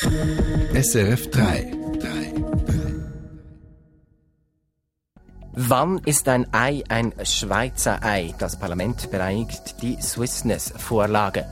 SRF 3. Wann ist ein Ei ein Schweizer Ei? Das Parlament bereinigt die Swissness-Vorlage.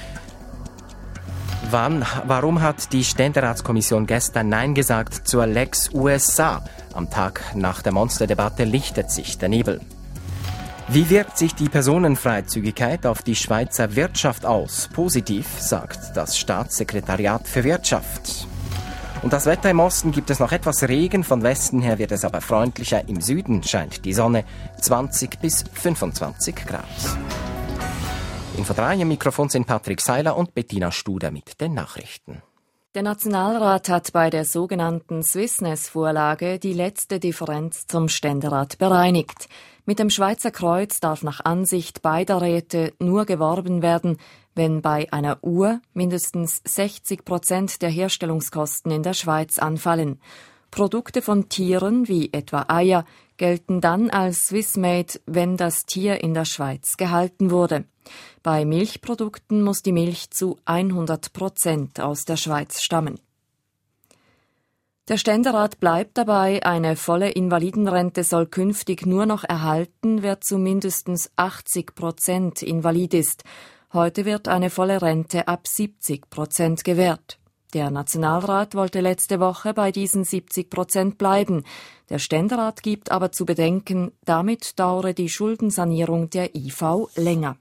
Warum hat die Ständeratskommission gestern Nein gesagt zur Lex USA? Am Tag nach der Monsterdebatte lichtet sich der Nebel. Wie wirkt sich die Personenfreizügigkeit auf die Schweizer Wirtschaft aus? Positiv, sagt das Staatssekretariat für Wirtschaft. Und das Wetter im Osten gibt es noch etwas Regen, von Westen her wird es aber freundlicher. Im Süden scheint die Sonne, 20 bis 25 Grad. Info 3 im Mikrofon sind Patrick Seiler und Bettina Studer mit den Nachrichten. Der Nationalrat hat bei der sogenannten Swissness-Vorlage die letzte Differenz zum Ständerat bereinigt. Mit dem Schweizer Kreuz darf nach Ansicht beider Räte nur geworben werden, wenn bei einer Uhr mindestens 60% der Herstellungskosten in der Schweiz anfallen. Produkte von Tieren, wie etwa Eier, gelten dann als Swissmade, wenn das Tier in der Schweiz gehalten wurde. Bei Milchprodukten muss die Milch zu 100% aus der Schweiz stammen. Der Ständerat bleibt dabei, eine volle Invalidenrente soll künftig nur noch erhalten, wer zu mindestens 80% invalid ist. Heute wird eine volle Rente ab 70% gewährt. Der Nationalrat wollte letzte Woche bei diesen 70% bleiben. Der Ständerat gibt aber zu bedenken, damit dauere die Schuldensanierung der IV länger.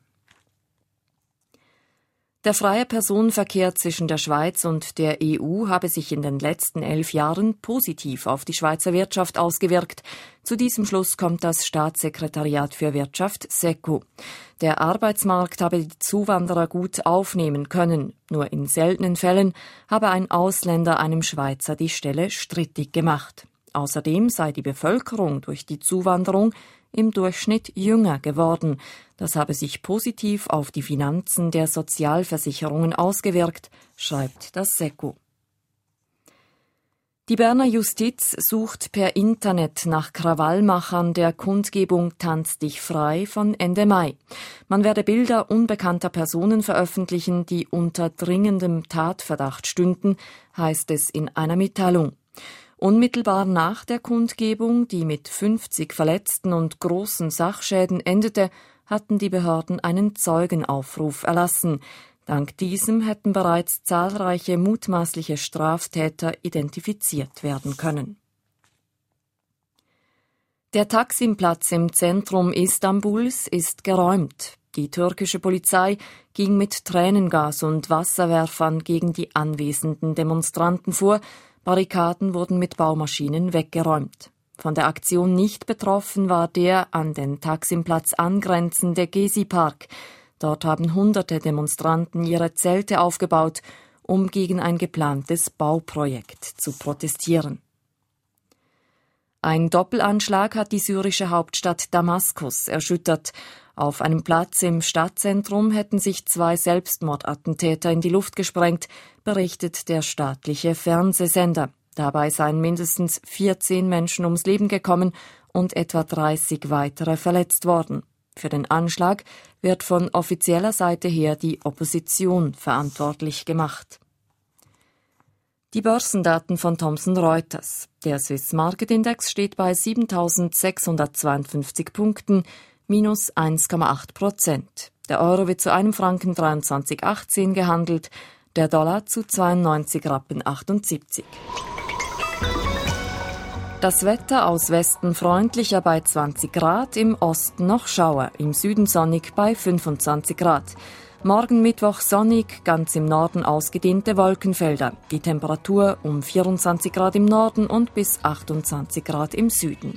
Der freie Personenverkehr zwischen der Schweiz und der EU habe sich in den letzten 11 Jahren positiv auf die Schweizer Wirtschaft ausgewirkt. Zu diesem Schluss kommt das Staatssekretariat für Wirtschaft, SECO. Der Arbeitsmarkt habe die Zuwanderer gut aufnehmen können. Nur in seltenen Fällen habe ein Ausländer einem Schweizer die Stelle strittig gemacht. Außerdem sei die Bevölkerung durch die Zuwanderung im Durchschnitt jünger geworden. Das habe sich positiv auf die Finanzen der Sozialversicherungen ausgewirkt, schreibt das SECO. Die Berner Justiz sucht per Internet nach Krawallmachern der Kundgebung Tanz dich frei von Ende Mai. Man werde Bilder unbekannter Personen veröffentlichen, die unter dringendem Tatverdacht stünden, heißt es in einer Mitteilung. Unmittelbar nach der Kundgebung, die mit 50 Verletzten und großen Sachschäden endete, hatten die Behörden einen Zeugenaufruf erlassen. Dank diesem hätten bereits zahlreiche mutmaßliche Straftäter identifiziert werden können. Der Taksimplatz im Zentrum Istanbuls ist geräumt. Die türkische Polizei ging mit Tränengas und Wasserwerfern gegen die anwesenden Demonstranten vor. Barrikaden wurden mit Baumaschinen weggeräumt. Von der Aktion nicht betroffen war der an den Taksimplatz angrenzende Gezi-Park. Dort haben hunderte Demonstranten ihre Zelte aufgebaut, um gegen ein geplantes Bauprojekt zu protestieren. Ein Doppelanschlag hat die syrische Hauptstadt Damaskus erschüttert. Auf einem Platz im Stadtzentrum hätten sich 2 Selbstmordattentäter in die Luft gesprengt, berichtet der staatliche Fernsehsender. Dabei seien mindestens 14 Menschen ums Leben gekommen und etwa 30 weitere verletzt worden. Für den Anschlag wird von offizieller Seite her die Opposition verantwortlich gemacht. Die Börsendaten von Thomson Reuters. Der Swiss Market Index steht bei 7.652 Punkten, minus 1,8%. Der Euro wird zu einem Franken 23,18 gehandelt, der Dollar zu 92,78 Rappen. Das Wetter aus Westen freundlicher bei 20 Grad, im Osten noch Schauer, im Süden sonnig bei 25 Grad. Morgen Mittwoch sonnig, ganz im Norden ausgedehnte Wolkenfelder. Die Temperatur um 24 Grad im Norden und bis 28 Grad im Süden.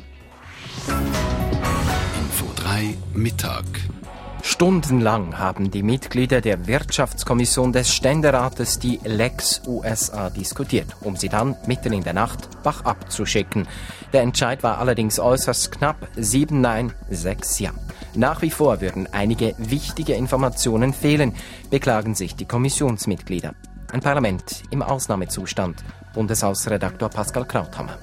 Info 3 Mittag. Stundenlang haben die Mitglieder der Wirtschaftskommission des Ständerates die Lex USA diskutiert, um sie dann mitten in der Nacht bachabzuschicken abzuschicken. Der Entscheid war allerdings äußerst knapp, 7 Nein, 6 Ja. Nach wie vor würden einige wichtige Informationen fehlen, beklagen sich die Kommissionsmitglieder. Ein Parlament im Ausnahmezustand. Bundeshausredaktor Pascal Krauthammer.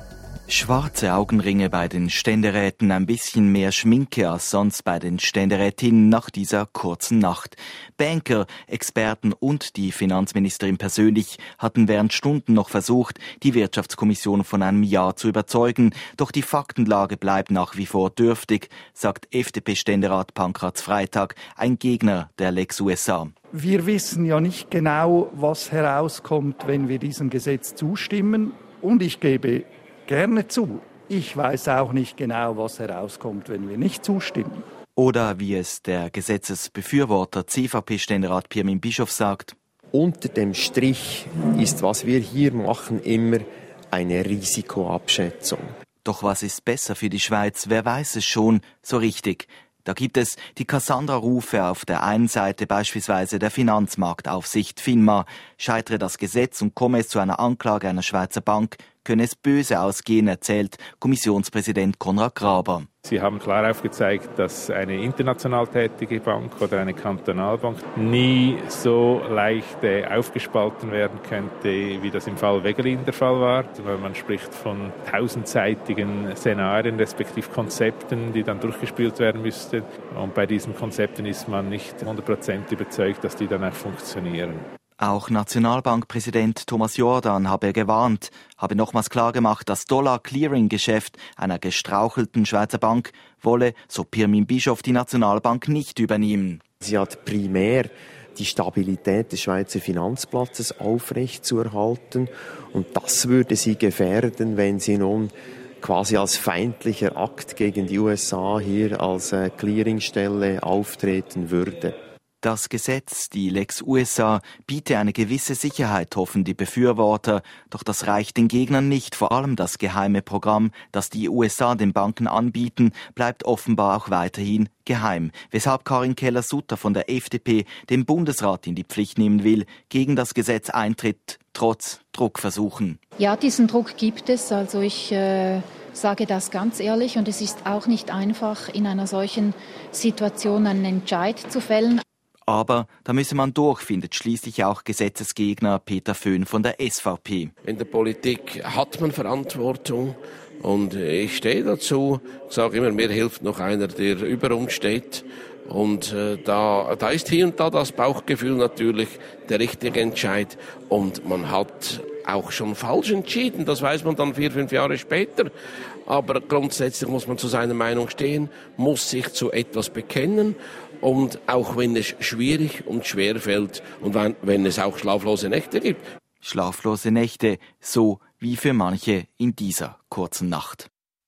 Schwarze Augenringe bei den Ständeräten, ein bisschen mehr Schminke als sonst bei den Ständerätinnen nach dieser kurzen Nacht. Banker, Experten und die Finanzministerin persönlich hatten während Stunden noch versucht, die Wirtschaftskommission von einem Ja zu überzeugen. Doch die Faktenlage bleibt nach wie vor dürftig, sagt FDP-Ständerat Pankratz Freitag, ein Gegner der Lex USA. Wir wissen ja nicht genau, was herauskommt, wenn wir diesem Gesetz zustimmen. Und ich gebe gerne zu, ich weiß auch nicht genau, was herauskommt, wenn wir nicht zustimmen. Oder wie es der Gesetzesbefürworter CVP-Ständerat Pirmin Bischof sagt: Unter dem Strich ist, was wir hier machen, immer eine Risikoabschätzung. Doch was ist besser für die Schweiz? Wer weiß es schon so richtig? Da gibt es die Cassandra-Rufe auf der einen Seite beispielsweise der Finanzmarktaufsicht FINMA. Scheitere das Gesetz und komme es zu einer Anklage einer Schweizer Bank, könne es böse ausgehen, erzählt Kommissionspräsident Konrad Graber. Sie haben klar aufgezeigt, dass eine international tätige Bank oder eine Kantonalbank nie so leicht aufgespalten werden könnte, wie das im Fall Wegelin der Fall war. Weil man spricht von 1000-seitigen Szenarien, respektive Konzepten, die dann durchgespielt werden müssten. Und bei diesen Konzepten ist man nicht 100% überzeugt, dass die dann auch funktionieren. Auch Nationalbankpräsident Thomas Jordan habe gewarnt, habe nochmals klargemacht, das Dollar-Clearing-Geschäft einer gestrauchelten Schweizer Bank wolle, so Pirmin Bischof, die Nationalbank nicht übernehmen. Sie hat primär die Stabilität des Schweizer Finanzplatzes aufrechtzuerhalten und das würde sie gefährden, wenn sie nun quasi als feindlicher Akt gegen die USA hier als Clearingstelle auftreten würde. Das Gesetz, die Lex USA, biete eine gewisse Sicherheit, hoffen die Befürworter. Doch das reicht den Gegnern nicht. Vor allem das geheime Programm, das die USA den Banken anbieten, bleibt offenbar auch weiterhin geheim. Weshalb Karin Keller-Sutter von der FDP den Bundesrat in die Pflicht nehmen will, gegen das Gesetz eintritt, trotz Druckversuchen. Ja, diesen Druck gibt es. Also ich sage das ganz ehrlich. Und es ist auch nicht einfach, in einer solchen Situation einen Entscheid zu fällen. Aber da müsse man durch, findet schließlich auch Gesetzesgegner Peter Föhn von der SVP. In der Politik hat man Verantwortung und ich stehe dazu. Ich sage immer, mir hilft noch einer, der über uns steht. Und da ist hier und da das Bauchgefühl natürlich der richtige Entscheid. Und man hat auch schon falsch entschieden, das weiß man dann 4-5 Jahre später. Aber grundsätzlich muss man zu seiner Meinung stehen, muss sich zu etwas bekennen. Und auch wenn es schwierig und schwer fällt und wenn es auch schlaflose Nächte gibt. Schlaflose Nächte, so wie für manche in dieser kurzen Nacht.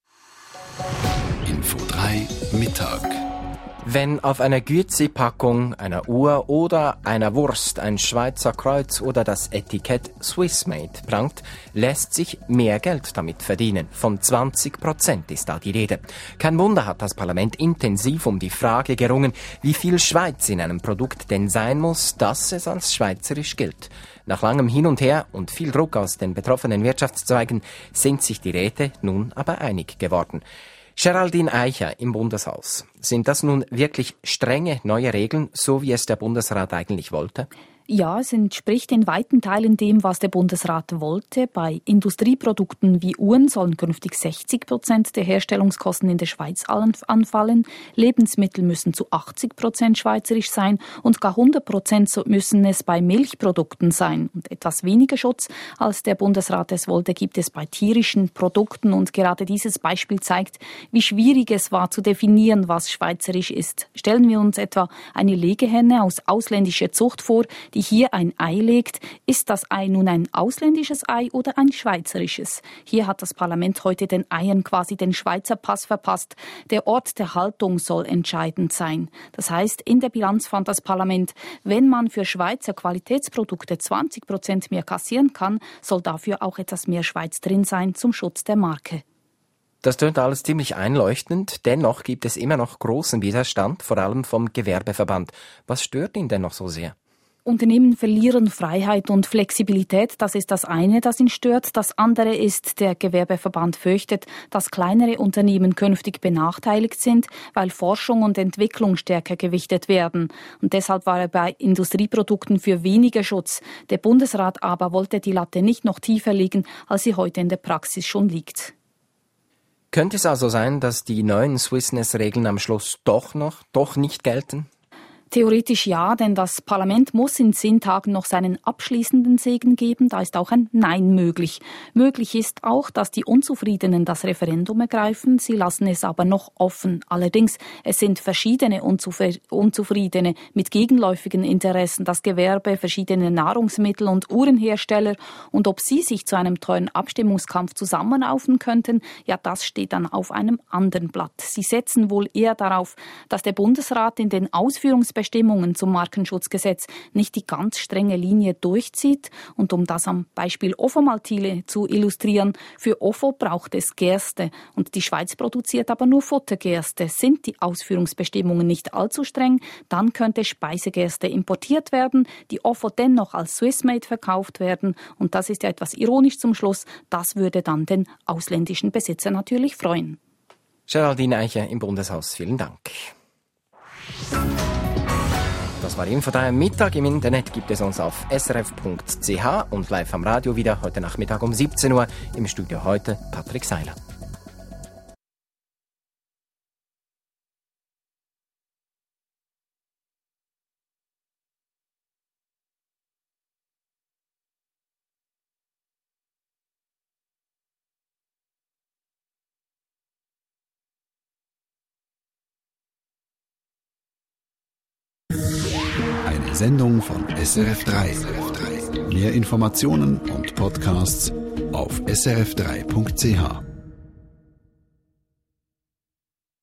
Info 3 Mittag. Wenn auf einer Güezi-Packung, einer Uhr oder einer Wurst ein Schweizer Kreuz oder das Etikett Swissmade prangt, lässt sich mehr Geld damit verdienen. Von 20% ist da die Rede. Kein Wunder, hat das Parlament intensiv um die Frage gerungen, wie viel Schweiz in einem Produkt denn sein muss, dass es als schweizerisch gilt. Nach langem Hin und Her und viel Druck aus den betroffenen Wirtschaftszweigen sind sich die Räte nun aber einig geworden. Geraldine Eicher im Bundeshaus. Sind das nun wirklich strenge neue Regeln, so wie es der Bundesrat eigentlich wollte? Ja, es entspricht in weiten Teilen dem, was der Bundesrat wollte. Bei Industrieprodukten wie Uhren sollen künftig 60% der Herstellungskosten in der Schweiz anfallen. Lebensmittel müssen zu 80% schweizerisch sein und gar 100% müssen es bei Milchprodukten sein. Und etwas weniger Schutz, als der Bundesrat es wollte, gibt es bei tierischen Produkten. Und gerade dieses Beispiel zeigt, wie schwierig es war zu definieren, was schweizerisch ist. Stellen wir uns etwa eine Legehenne aus ausländischer Zucht vor, die hier ein Ei legt. Ist das Ei nun ein ausländisches Ei oder ein schweizerisches? Hier hat das Parlament heute den Eiern quasi den Schweizer Pass verpasst. Der Ort der Haltung soll entscheidend sein. Das heißt, in der Bilanz fand das Parlament, wenn man für Schweizer Qualitätsprodukte 20% mehr kassieren kann, soll dafür auch etwas mehr Schweiz drin sein zum Schutz der Marke. Das tönt alles ziemlich einleuchtend. Dennoch gibt es immer noch großen Widerstand, vor allem vom Gewerbeverband. Was stört ihn denn noch so sehr? Unternehmen verlieren Freiheit und Flexibilität. Das ist das eine, das ihn stört. Das andere ist, der Gewerbeverband fürchtet, dass kleinere Unternehmen künftig benachteiligt sind, weil Forschung und Entwicklung stärker gewichtet werden. Und deshalb war er bei Industrieprodukten für weniger Schutz. Der Bundesrat aber wollte die Latte nicht noch tiefer legen, als sie heute in der Praxis schon liegt. Könnte es also sein, dass die neuen Swissness-Regeln am Schluss doch nicht gelten? Theoretisch ja, denn das Parlament muss in 10 Tagen noch seinen abschließenden Segen geben. Da ist auch ein Nein möglich. Möglich ist auch, dass die Unzufriedenen das Referendum ergreifen. Sie lassen es aber noch offen. Allerdings, es sind verschiedene Unzufriedene mit gegenläufigen Interessen. Das Gewerbe, verschiedene Nahrungsmittel- und Uhrenhersteller. Und ob sie sich zu einem teuren Abstimmungskampf zusammenraufen könnten, ja, das steht dann auf einem anderen Blatt. Sie setzen wohl eher darauf, dass der Bundesrat in den Ausführungsbestimmungen zum Markenschutzgesetz nicht die ganz strenge Linie durchzieht. Und um das am Beispiel Ofo-Maltile zu illustrieren, für Ofo braucht es Gerste. Und die Schweiz produziert aber nur Futtergerste. Sind die Ausführungsbestimmungen nicht allzu streng, dann könnte Speisegerste importiert werden, die Ofo dennoch als Swissmade verkauft werden. Und das ist ja etwas ironisch zum Schluss. Das würde dann den ausländischen Besitzer natürlich freuen. Geraldine Eicher im Bundeshaus, vielen Dank. Das war Info 3 am Mittag. Im Internet gibt es uns auf srf.ch und live am Radio wieder heute Nachmittag um 17 Uhr. Im Studio heute Patrick Seiler. Eine Sendung von SRF3. Mehr Informationen und Podcasts auf srf3.ch.